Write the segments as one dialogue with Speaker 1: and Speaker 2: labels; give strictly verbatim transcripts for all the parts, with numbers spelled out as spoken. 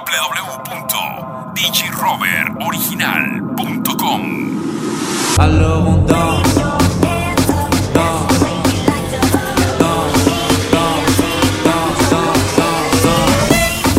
Speaker 1: w punto d j robert original punto com.
Speaker 2: Alors on danse, danse, danse, danse, danse, danse, danse.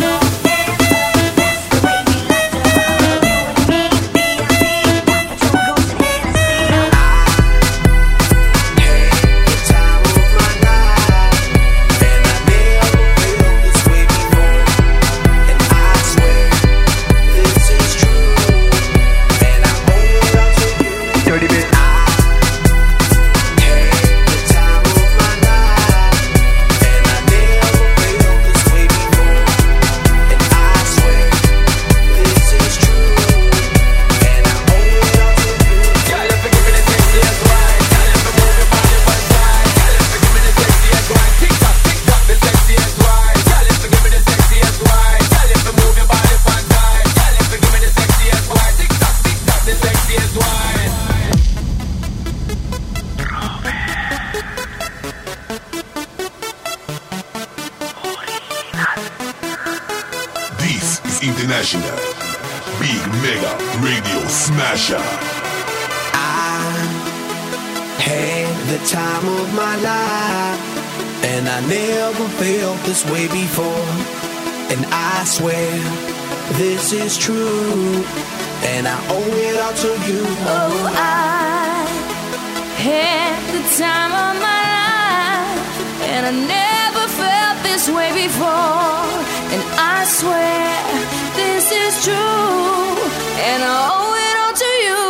Speaker 3: International Big Mega Radio Smasher.
Speaker 4: I had the time of my life, and I never felt this way before. And I swear this is true, and I owe it all to you.
Speaker 5: Oh, I had the time of my life, and I never felt this way before. And I swear this is true, and I owe it all to you.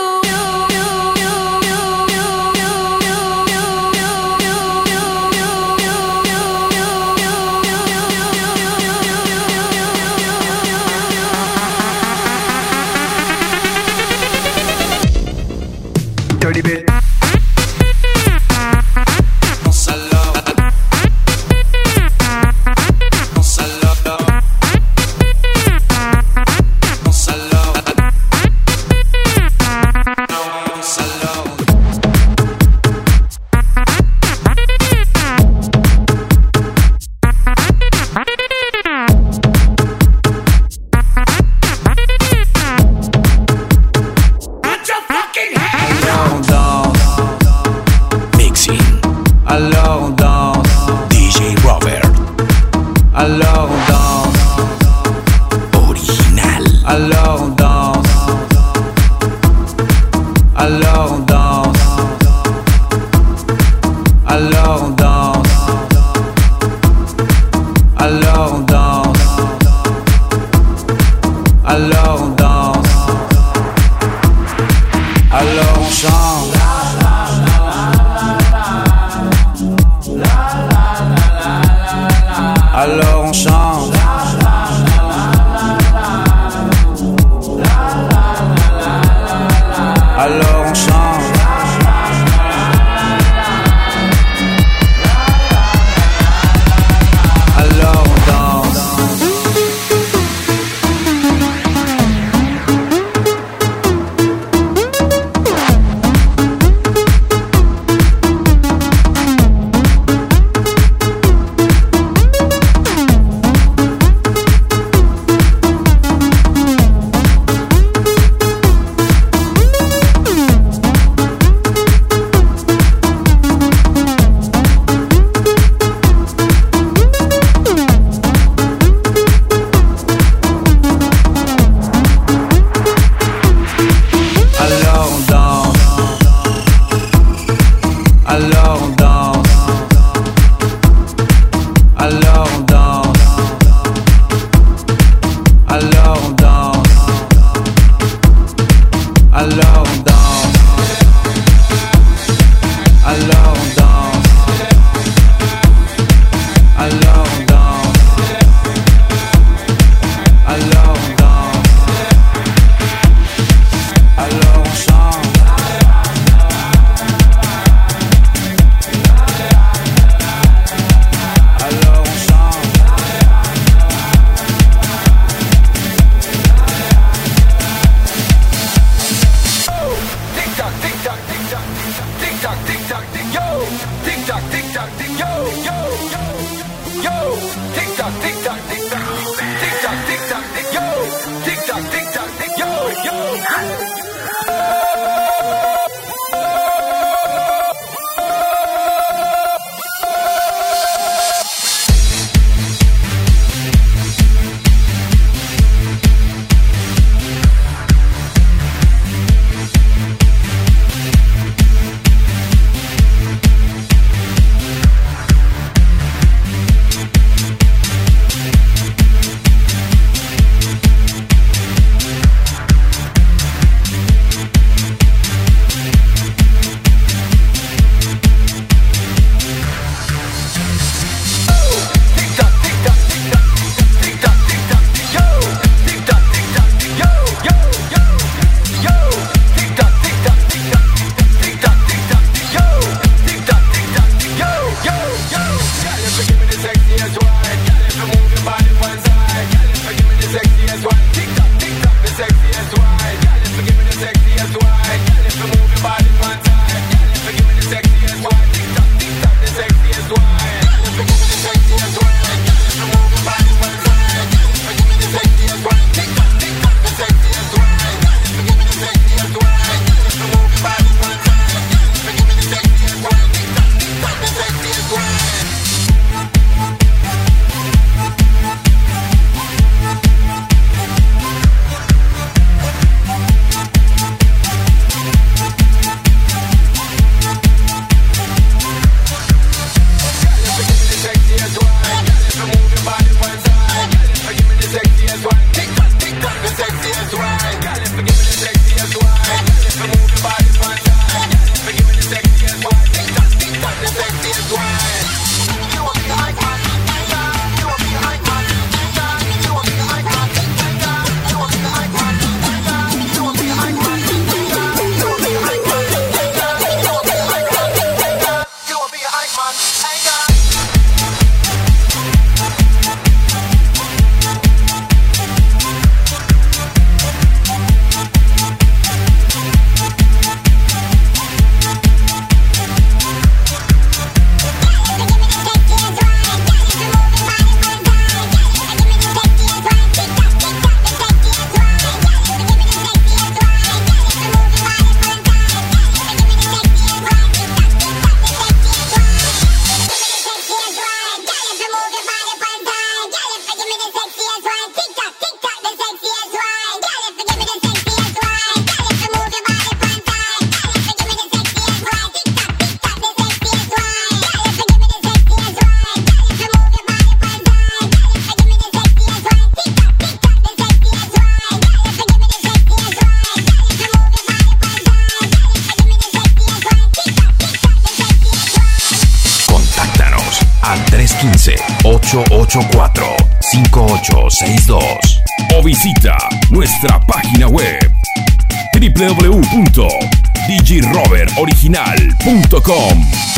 Speaker 4: Dirty bit.
Speaker 6: Tick tock, tick tock, tick tock, tick tock, tick tock, tick tock.
Speaker 1: ocho ocho cuatro, cinco ocho seis dos o visita nuestra página web w w w punto d j robert original punto com.